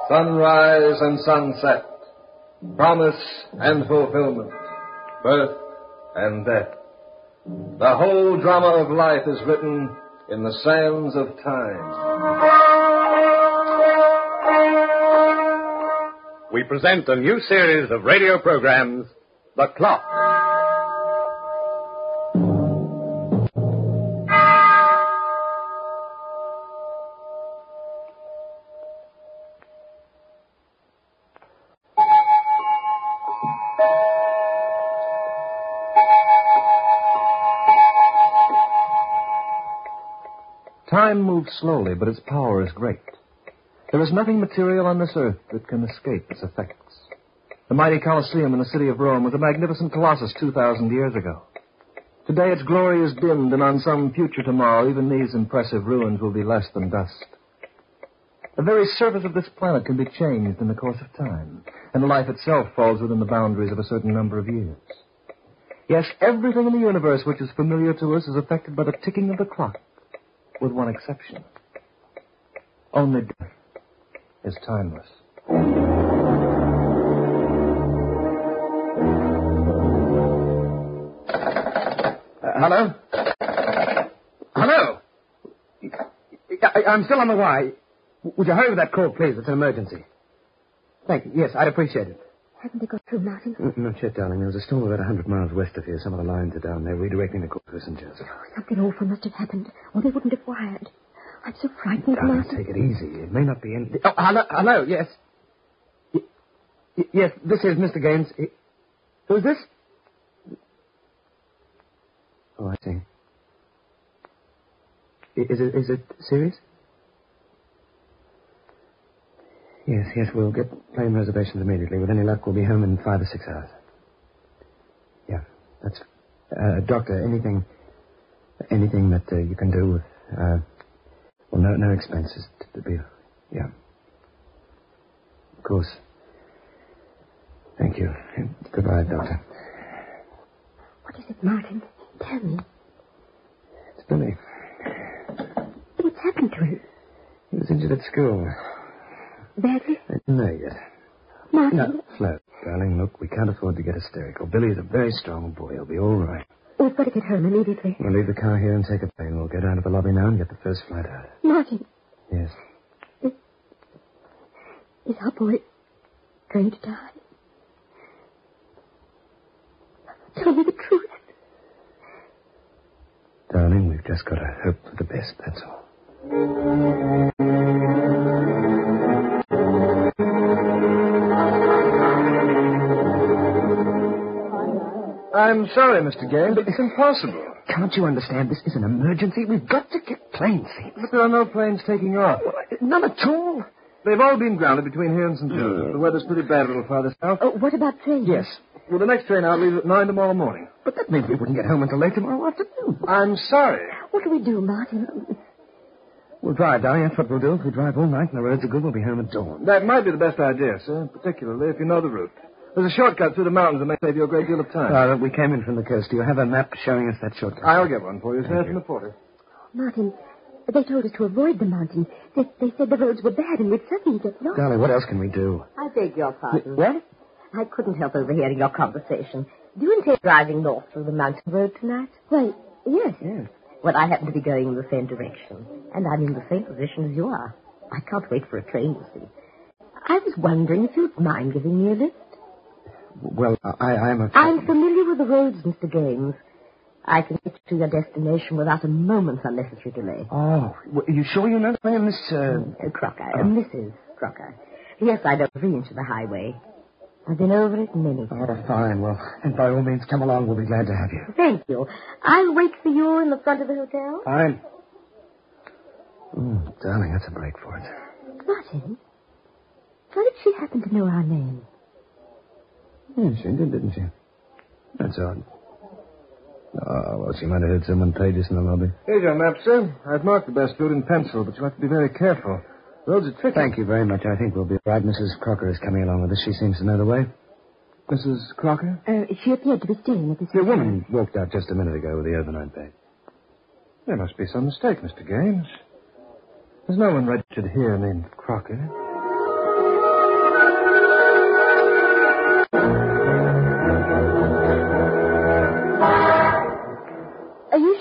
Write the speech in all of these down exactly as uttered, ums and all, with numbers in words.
sunrise and sunset, promise and fulfillment, birth and death. The whole drama of life is written in the sands of time. We present a new series of radio programs, The Clock. Time moves slowly, but its power is great. There is nothing material on this earth that can escape its effects. The mighty Colosseum in the city of Rome was a magnificent colossus two thousand years ago. Today its glory is dimmed, and on some future tomorrow, even these impressive ruins will be less than dust. The very surface of this planet can be changed in the course of time, and life itself falls within the boundaries of a certain number of years. Yes, everything in the universe which is familiar to us is affected by the ticking of the clock, with one exception. Only death is timeless. Uh, hello? Hello? I, I'm still on the wire. Would you hurry with that call, please? It's an emergency. Thank you. Yes, I'd appreciate it. Haven't they got through, Martin? Mm, not yet, darling. There was a storm about a hundred miles west of here. Some of the lines are down there, redirecting the call passengers. Oh, something awful must have happened, or they wouldn't have wired. I'm so frightened, Darling, Martin. take it easy. It may not be anything. Oh, hello, hello, yes. Y- y- yes, this is Mister Gaines. He- Who's this? Oh, I see. I- Is it, is it serious? Yes, yes, we'll get plane reservations immediately. With any luck, we'll be home in five or six hours. Yeah, that's... Uh, doctor, anything... Anything that uh, you can do with... Uh, well, no, no expenses to be... Yeah. Of course. Thank you. Goodbye, Doctor. What is it, Martin? Tell me. It's Billy. What's happened to him? He was injured at school. Badly? I don't know yet. Martin? No, slow, darling. Look, we can't afford to get hysterical. Billy is a very strong boy. He'll be all right. We've got to get home immediately. We'll leave the car here and take a plane. We'll go down to the lobby now and get the first flight out. Martin. Yes. Is, is our boy going to die? Tell me the truth. Darling, we've just got to hope for the best, that's all. I'm sorry, Mister Gaines, but it's impossible. Can't you understand? This is an emergency. We've got to get plane seats. But there are no planes taking off. None at all. They've all been grounded between here and Saint Joseph. The weather's pretty bad a little farther south. Oh, what about trains? Yes. Well, the next train out leaves at nine tomorrow morning. But that means we wouldn't get home until late tomorrow afternoon. I'm sorry. What do we do, Martin? We'll drive, darling. That's what we'll do. If we drive all night and the roads are good, we'll be home at dawn. That might be the best idea, sir, particularly if you know the route. There's a shortcut through the mountains that may save you a great deal of time. Uh, we came in from the coast. Do you have a map showing us that shortcut? I'll get one for you, sir, Thank from you. the porter. Martin, they told us to avoid the mountains. They, they said the roads were bad and we'd certainly get lost. Darling, what else can we do? I beg your pardon. What? I couldn't help overhearing your conversation. Do you intend driving north through the mountain road tonight? Why, yes. Yes. Well, I happen to be going in the same direction, and I'm in the same position as you are. I can't wait for a train, you see. I was wondering if you'd mind giving me a lift. Well, I, I'm a... I'm familiar with the roads, Mister Gaines. I can get you to your destination without a moment's unnecessary delay. Oh, well, you sure you know the way, Miss... Uh... Uh, Crocker, uh, Missus Crocker. Yes, I know every inch of the highway. I've been over it many times. Oh, fine. Well, and by all means, come along. We'll be glad to have you. Thank you. I'll wait for you in the front of the hotel. Fine. Mm, darling, that's a break for it. Martin, how did she happen to know our name? Yes, she did, didn't she? That's odd. Oh, well, she might have heard someone pay just in the lobby. Here's your map, sir. I've marked the best route in pencil, but you have to be very careful. Roads are tricky. Thank you very much. I think we'll be right. Missus Crocker is coming along with us. She seems to know the way. Missus Crocker? Uh, she appeared to be staying at this The hotel. woman walked out just a minute ago with the overnight bag. There must be some mistake, Mister Gaines. There's no one registered here named Crocker.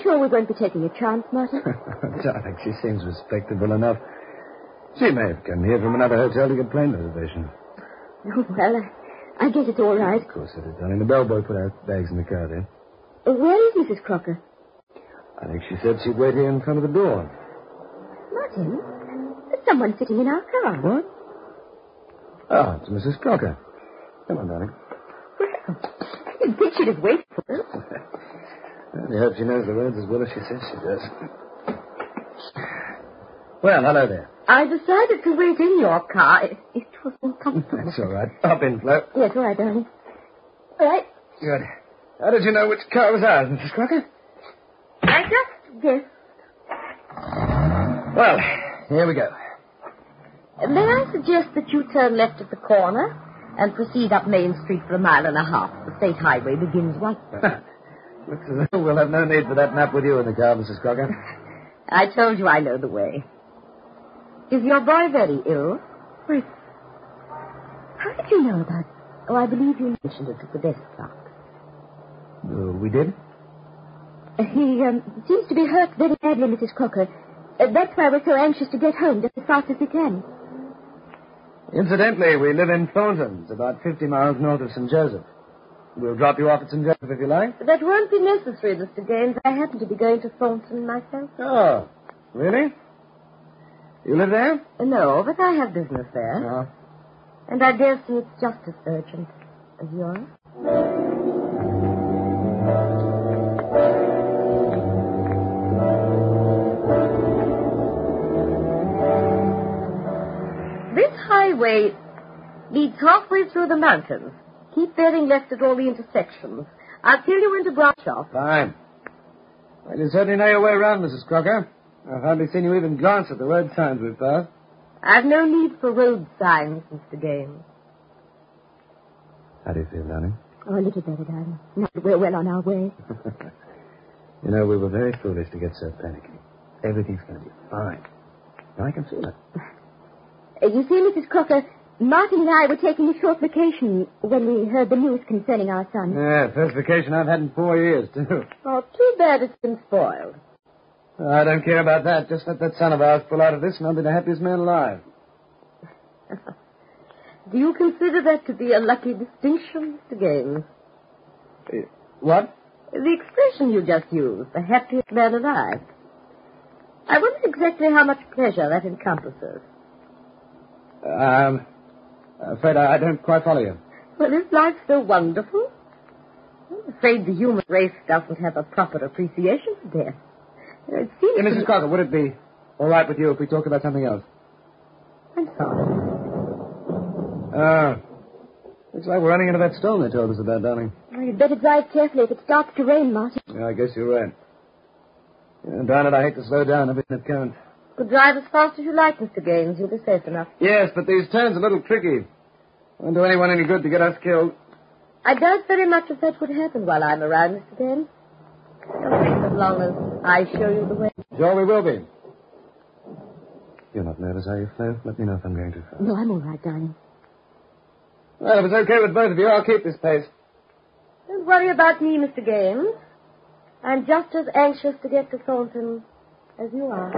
sure we won't be taking a chance, Martin? Darling, she seems respectable enough. She may have come here from another hotel to get plane reservation. Oh, well, I, I guess it's all right. Of course it is, darling. The bellboy put our bags in the car there. Uh, Where is Missus Crocker? I think she said she'd wait here in front of the door. Martin, there's someone sitting in our car. What? Oh, it's Missus Crocker. Come on, darling. Well, you'd think she'd have waited for us. I hope she knows the roads as well as she says she does. Well, hello there. I decided to wait in your car. It, it was uncomfortable. That's all right. Hop in, Flo. Yes, all right, darling. All right. Good. How did you know which car was ours, Missus Crocker? I just guessed. Well, here we go. May I suggest that you turn left at the corner and proceed up Main Street for a mile and a half? The state highway begins right there. Looks as though we'll have no need for that nap with you in the car, Missus Crocker. I told you I know the way. Is your boy very ill? Wait. How did you know about it? Oh, I believe you mentioned it at the desk clerk. Uh, we did? Uh, he um, seems to be hurt very badly, Missus Crocker. Uh, that's why we're so anxious to get home just as fast as we can. Incidentally, we live in Thornton. It's about fifty miles north of Saint Joseph. We'll drop you off at Saint Joseph if you like. That won't be necessary, Mister Gaines. I happen to be going to Thornton myself. Oh, really? You live there? No, but I have business there. No. And I dare say it's just as urgent as yours. This highway leads halfway through the mountains. Keep bearing left at all the intersections. I'll tell you when to branch off. Fine. Well, you certainly know your way around, Missus Crocker. I've hardly seen you even glance at the road signs we've passed. I've no need for road signs, Mister Gaines. How do you feel, darling? Oh, a little better, darling. Now that we're well on our way. You know, we were very foolish to get so panicky. Everything's going to be fine. I can feel it. Uh, you see, Missus Crocker, Martin and I were taking a short vacation when we heard the news concerning our son. Yeah, first vacation I've had in four years, too. Oh, too bad it's been spoiled. I don't care about that. Just let that son of ours pull out of this and I'll be the happiest man alive. Do you consider that to be a lucky distinction, Mister Gaines? Uh, what? The expression you just used, the happiest man alive. I wonder exactly how much pleasure that encompasses. Um, I'm afraid I, I don't quite follow you. Well, is life so wonderful? I'm afraid the human race doesn't have a proper appreciation of death. It seems Hey, to Missus me- Crocker, would it be all right with you if we talk about something else? I'm sorry. Ah, looks like we're running into that stone they told us about, darling. Oh, you'd better drive carefully if it starts to rain, Martin. Yeah, I guess you're right. Yeah, darn it, I hate to slow down a bit in it can't. You could drive as fast as you like, Mister Gaines. You'll be safe enough. Yes, but these turns are a little tricky. Won't do anyone any good to get us killed. I doubt very much if that would happen while I'm around, Mister Gaines. Don't think as long as I show you the way. Sure we will be. You're not nervous, are you, Flo? Let me know if I'm going too fast. No, I'm all right, darling. Well, if it's okay with both of you, I'll keep this pace. Don't worry about me, Mister Gaines. I'm just as anxious to get to Thornton as you are.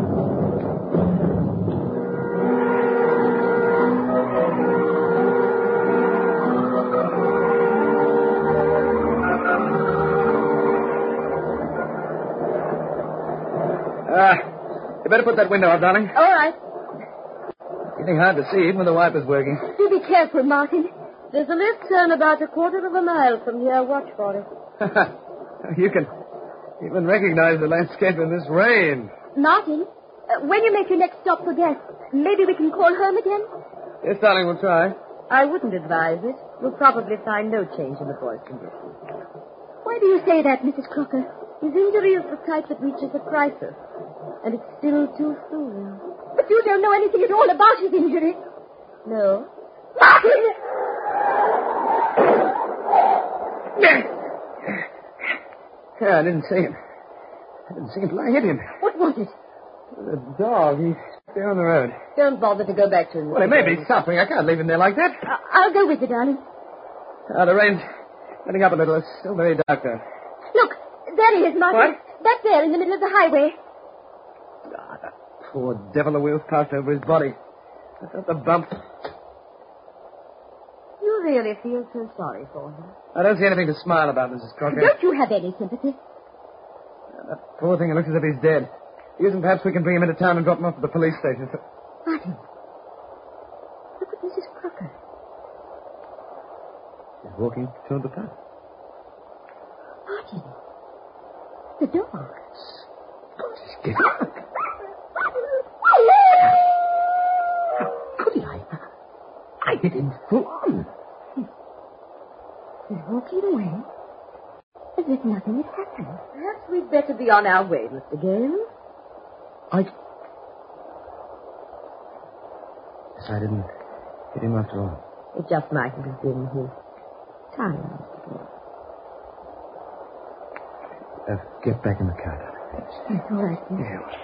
Ah, you better put that window up, darling. All right. Getting hard to see, even with the wipers working. Do be careful, Martin. There's a left turn about a quarter of a mile from here. Watch for it. You can even recognize the landscape in this rain. Martin, uh, when you make your next stop for gas, maybe we can call home again? Yes, darling, we'll try. I wouldn't advise it. You'll probably find no change in the boy's condition. Why do you say that, Missus Crocker? His injury is the type that reaches a crisis, and it's still too soon. But you don't know anything at all about his injury. No? Martin! Yeah, I didn't see him. I didn't see him till I hit him. What was it? The dog, he's there on the road. Don't bother to go back to him. Well, he may be suffering. I can't leave him there like that. I- I'll go with you, darling. Ah, the rain's letting up a little. It's still very dark there. Look, There he is, Martin. What? Back there in the middle of the highway. Ah, that poor devil, the wheels passed over his body. I felt the bump. You really feel so sorry for him. I don't see anything to smile about, Missus Crocker. Don't you have any sympathy? That poor thing, it looks as if he's dead. Isn't perhaps we can bring him into town and drop him off at the police station? Martin, look at Missus Crocker. She's walking toward the path. Martin, the dog. Get up. How could I? I hit him full on. He's walking away as if nothing had happened. Perhaps we'd better be on our way, Mister Gale. I... Yes, I didn't hit him after all. It just mightn't have been his time, Mister Gale. Uh, get back in the car. Yes, all right. Yes. Yeah.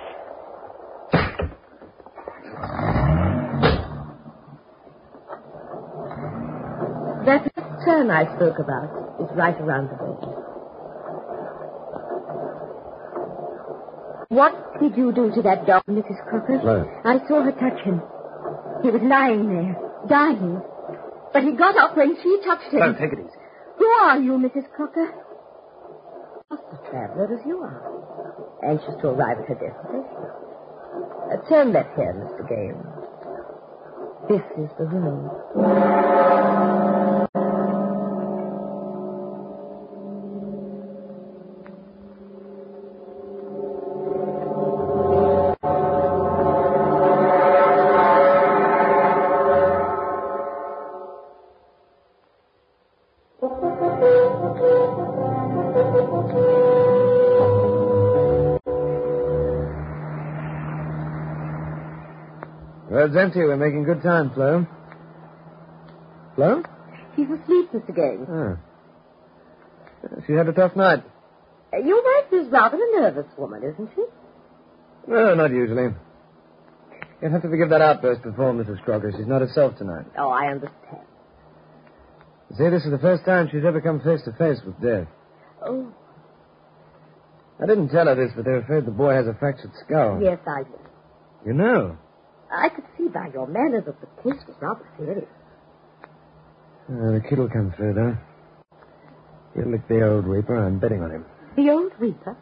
That turn I spoke about is right around the bend. What did you do to that dog, Missus Crocker? Flo. I saw her touch him. He was lying there, dying. But he got up when she touched him. Flo, take it easy. Who are you, Missus Crocker? Just a traveler as you are. Anxious to arrive at her destination. Uh, turn left here, Mister Gale. This is the road. Road's empty. We're making good time, Flo. Flo? She's asleep, Mister Gale. Oh. She had a tough night. Uh, your wife is rather a nervous woman, isn't she? No, not usually. You'll have to forgive that outburst before Missus Crocker. She's not herself tonight. Oh, I understand. You see, this is the first time she's ever come face to face with death. Oh, I didn't tell her this, but they're afraid the boy has a fractured skull. yes, I do. You know. I could see by your manner that the case was rather serious. Uh, the kid will come through, though. He'll lick the old reaper. I'm betting on him. The old reaper?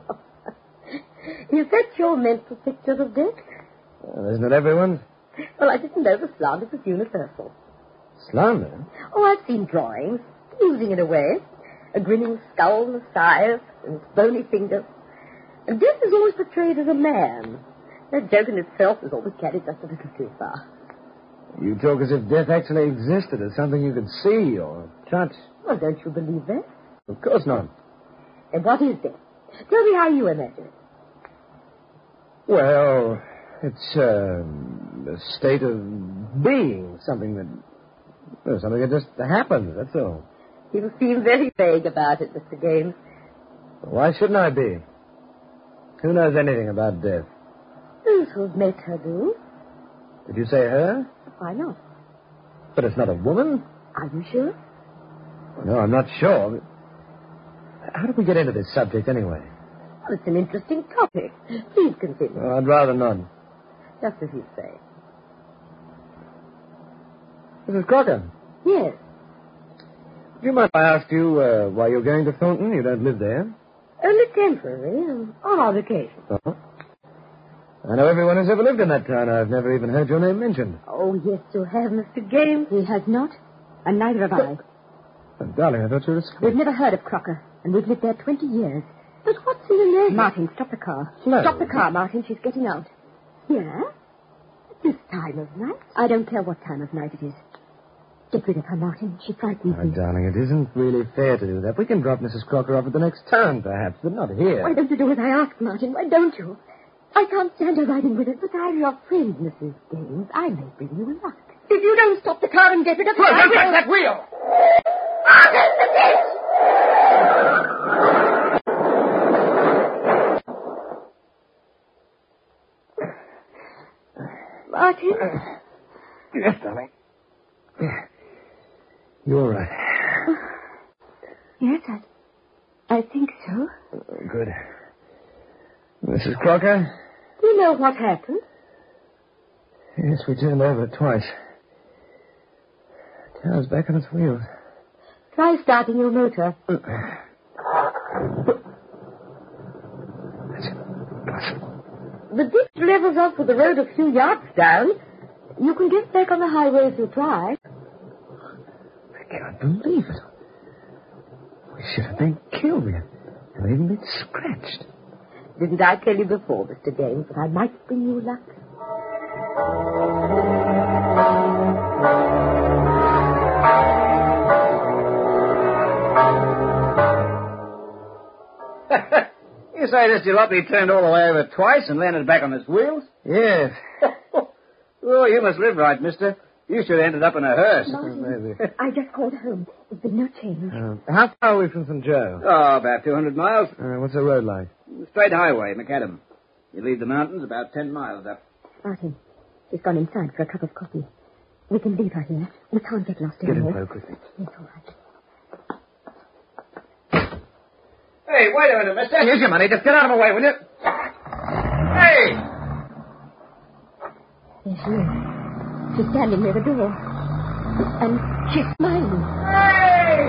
Is that your mental picture of death? Well, isn't it everyone's? Well, I didn't know the slander was universal. Slander? Oh, I've seen drawings, amusing in a way. A grinning skull and a scythe and bony fingers. And death is always portrayed as a man. That joke in itself is always carried just a little too far. You talk as if death actually existed as something you could see or touch. Well, don't you believe that? Of course not. And what is death? Tell me how you imagine it. Well, it's um, a state of being, something that, well, something that just happens, that's all. You seem very vague about it, Mister Gaines. Why shouldn't I be? Who knows anything about death? Those who've met her do. Did you say her? Why not? But it's not a woman. Are you sure? No, I'm not sure. How did we get into this subject anyway? Well, it's an interesting topic. Please continue. Well, I'd rather not. Just as you say. Missus Crocker, Yes. do you mind if I asked you uh, why you're going to Thornton? You don't live there. Only temporary, um, on odd occasion. Oh. I know everyone who's ever lived in that town. I've never even heard your name mentioned. Oh, yes, you have, Mister Gaines. He has not, and neither have I. Oh, darling, I thought you were asleep. We've never heard of Crocker, and we've lived there twenty years. But what's in the name? Martin, stop the car. Flo. Stop the car, Martin. She's getting out. Yeah? At this time of night? I don't care what time of night it is. Get rid of her, Martin. She frightens My me. darling, it isn't really fair to do that. We can drop Missus Crocker off at the next town, perhaps, but not here. Why don't you do as I ask, Martin? Why don't you? I can't stand her riding with us. But I'm your friend, Missus Gaines. I may bring you luck. If you don't stop the car and get rid of her, Flo, I don't will. touch that wheel! Martin? Yes, darling. Yeah. You're all right. Yes, I, I think so. Oh, good. Missus Crocker? Do you know what happened? Yes, we turned over twice. The car's back on its wheels. Try starting your motor. That's impossible. The ditch levels off with the road a few yards down. You can get back on the highway if you try. I can't believe it. We should have been killed. We have even been scratched. Didn't I tell you before, Mister James, that I might bring you luck? You say this jalopy turned all the way over twice and landed back on its wheels? Yes. Oh, you must live right, mister. You should have ended up in a hearse. Martin, I just called home. There's been no change. Uh, how far are we from Saint Joe? Oh, about two hundred miles. Uh, what's the road like? Straight highway, Macadam. You leave the mountains about ten miles up. Martin, she's gone inside for a cup of coffee. We can leave her here. We can't get lost Get in, anymore. Flo, quickly. Yes, all right. Hey, wait a minute, mister. Here's your money. Just get out of my way, will you? Hey! There she is. She's standing near the door. And she's smiling. Hey!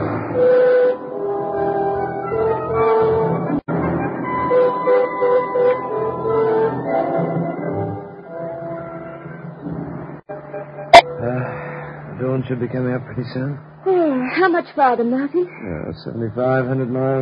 Uh, dawn should be coming up pretty soon. Oh, how much farther, Martin? Uh, seventy-five hundred miles.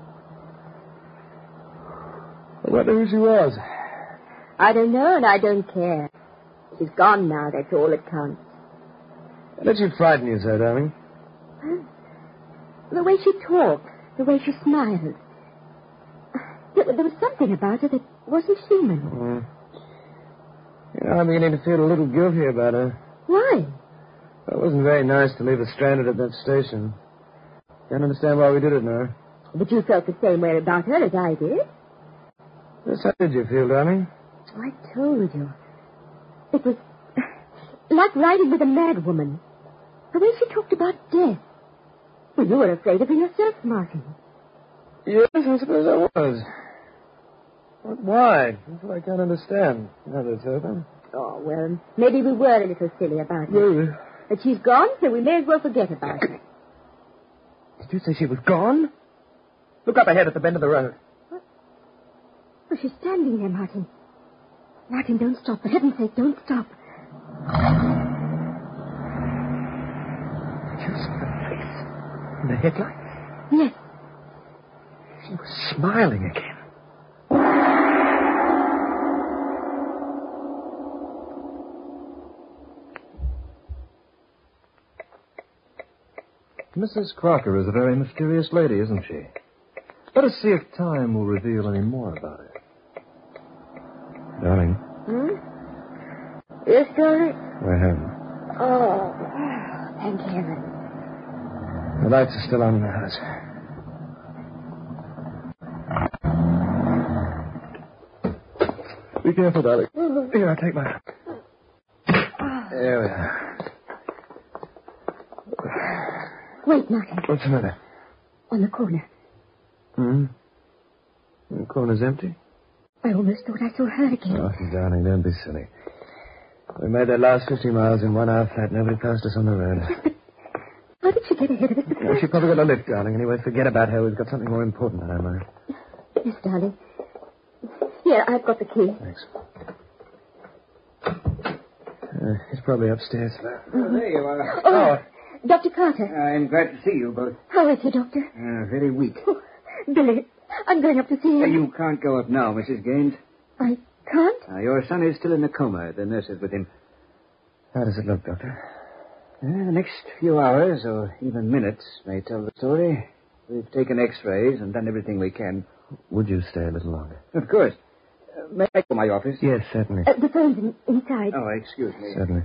I wonder who she was. I don't know, and I don't care. She's gone now, that's all that counts. How did she frighten you so, darling? The way she talked, the way she smiled. There, there was something about her that wasn't human. Mm. You know, I'm beginning to feel a little guilty about her. Why? It wasn't very nice to leave her stranded at that station. Can't understand why we did it now. But you felt the same way about her as I did. Yes, how did you feel, darling? I told you. It was like riding with a mad woman. The way she talked about death. Well, you were afraid of her yourself, Martin. Yes, I suppose I was. But why? That's what I can't understand. Now that it's over. Oh, well, maybe we were a little silly about it. Well, But she's gone, so we may as well forget about her. did you say she was gone? Look up ahead at the bend of the road. Oh, she's standing there, Martin. Martin, don't stop. For heaven's sake, don't stop. Did you see her face in the headlights? Yes. She was smiling again. Missus Crocker is a very mysterious lady, isn't she? Let us see if time will reveal any more about her. Darling, Hmm? Yes, darling? we're home. Oh, thank heaven. The lights are still on in the house. Be careful, darling. Here, I'll take my arm. There we are. Wait, Martin. What's the matter? On the corner. Hmm? The corner's empty? I almost thought I saw her again. Oh, darling, don't be silly. We made that last fifty miles in one hour flat. Nobody passed us on the road. How did she get ahead of us? Well, she probably got a lift, darling. Anyway, forget about her. We've got something more important on our mind. Yes, darling. Here, I've got the key. Thanks. Uh, he's probably upstairs. Oh, there you are. Oh, Doctor Carter. I'm glad to see you both. How is he, Doctor? Uh, very weak. Oh, Billy, I'm going up to see Uh, him. you can't go up now, Missus Gaines. I can't? Uh, your son is still in the coma. The nurse is with him. How does it look, Doctor? Uh, the next few hours, or even minutes, may tell the story. We've taken x-rays and done everything we can. Would you stay a little longer? Of course. Uh, may I go to my office? Yes, certainly. Uh, the phone's in, inside. Oh, excuse me. Certainly.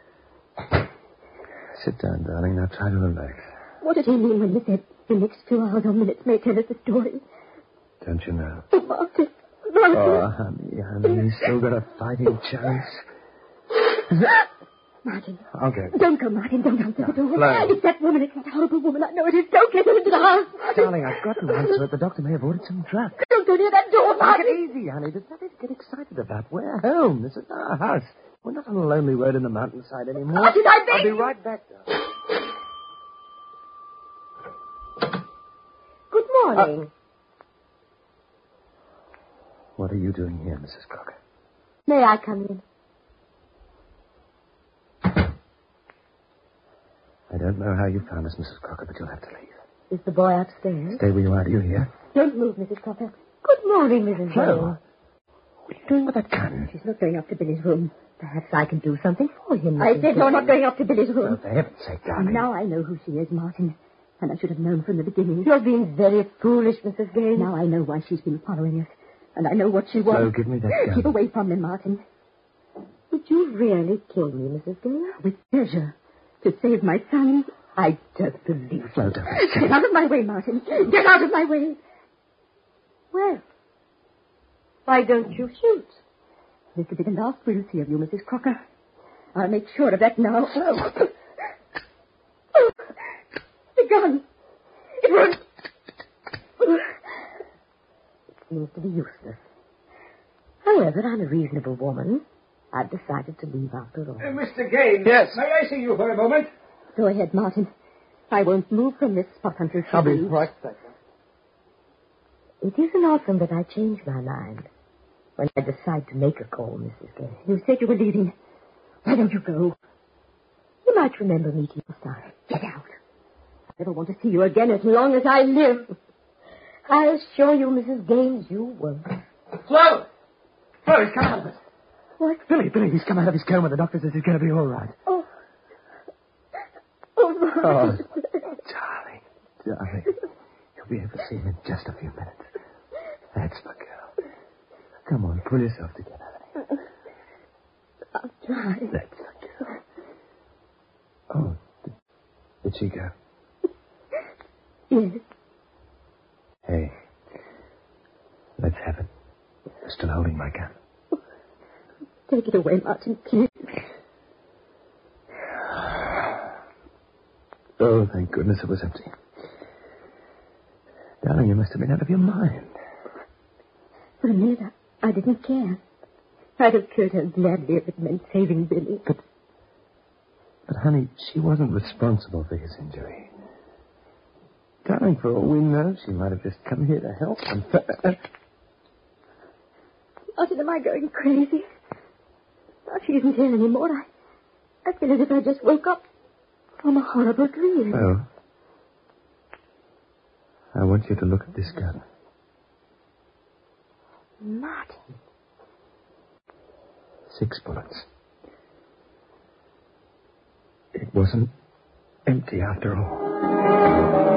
Sit down, darling. Now try to relax. What did he mean when he said the next few hours or minutes may tell us the story? Don't you know? Oh, Martin. Martin. Oh, honey, honey, he's still got a fighting chance. Martin. I'll go. Don't go, Martin. Don't answer the door. Flo. It's that woman. It's that horrible woman. I know it is. Don't let her into the house. Darling, I've got to answer it. The doctor may have ordered some drugs. Don't go near that door, Take Martin. it easy, honey. There's nothing to get excited about. We're home. This is our house. We're not on a lonely road in the mountainside anymore. Martin, I beg I'll be you. right back, darling. Good morning. What are you doing here, Missus Crocker? May I come in? I don't know how you found us, Missus Crocker, but you'll have to leave. Is the boy upstairs? Stay where you are. Do you hear? Don't move, Missus Crocker. Good morning, Missus Flo, Dale. what are you doing with that gun? She's not going up to Billy's room. Perhaps I can do something for him. I Missus said you're Dale. not going up to Billy's Oh, room. for heaven's sake, darling. Now I know who she is, Martin. And I should have known from the beginning. You're being very foolish, Missus Gale. Now I know why she's been following us. And I know what she Flo, wants. give me that gun. Keep away from me, Martin. Would you really kill me, Missus Gale? With pleasure. To save my son. I don't believe Flo, don't be silly. Get out of my way, Martin. Get out of my way. Well, why don't you shoot? This will be the last we'll see of you, Missus Crocker. I'll make sure of that now. Oh, oh, the gun. It won't. It seems to be useless. However, I'm a reasonable woman. I've decided to leave after all. Uh, Mister Gaines. Yes? May I see you for a moment? Go ahead, Martin. I won't move from this spot until she I'll be leaves. right back. It isn't often that I change my mind when I decide to make a call, Missus Gale. You said you were leaving. Why don't you go? You might remember meeting your son. Get out. I never want to see you again as long as I live. I assure you, Missus Gaines, you won't. Flo! Flo, he's come out of it. What? Billy, Billy, he's come out of his coma. The doctor says he's going to be all right. Oh. Oh, Oh, Martin. darling, darling. You'll be able to see him in just a few minutes. That's my girl. Come on, pull yourself together, honey. I'll try. That's my girl. Oh, did, did she go? Yes. Hey, let's have it. I'm still holding my gun. Take it away, Martin, please. Oh, thank goodness it was empty. Darling, you must have been out of your mind. For a minute, I, I didn't care. I'd have killed her gladly if it meant saving Billy. But, but honey, she wasn't responsible for his injury. Darling, for all we know, she might have just come here to help. And Martin, am I going crazy? Now she isn't here anymore. I, I feel as if I just woke up from a horrible dream. Oh. I want you to look at this gun. Martin. Six bullets. It wasn't empty after all.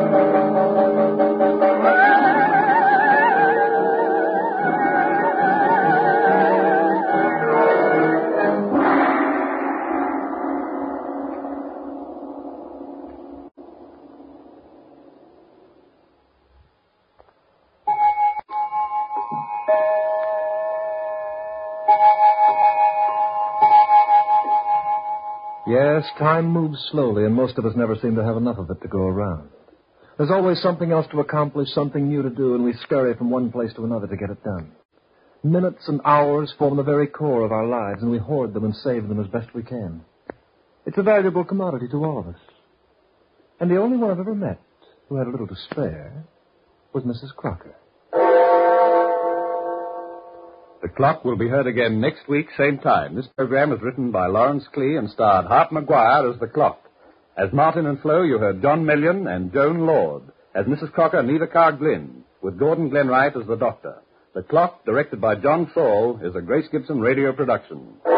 Yes, time moves slowly, and most of us never seem to have enough of it to go around. There's always something else to accomplish, something new to do, and we scurry from one place to another to get it done. Minutes and hours form the very core of our lives, and we hoard them and save them as best we can. It's a valuable commodity to all of us. And the only one I've ever met who had a little to spare was Missus Crocker. The Clock will be heard again next week, same time. This program was written by Lawrence Klee and starred Hart McGuire as the Clock. As Martin and Flo, you heard John Million and Joan Lord. As Missus Crocker, Neva Carr Glynn, with Gordon Glenwright as the Doctor. The Clock, directed by John Saul, is a Grace Gibson radio production.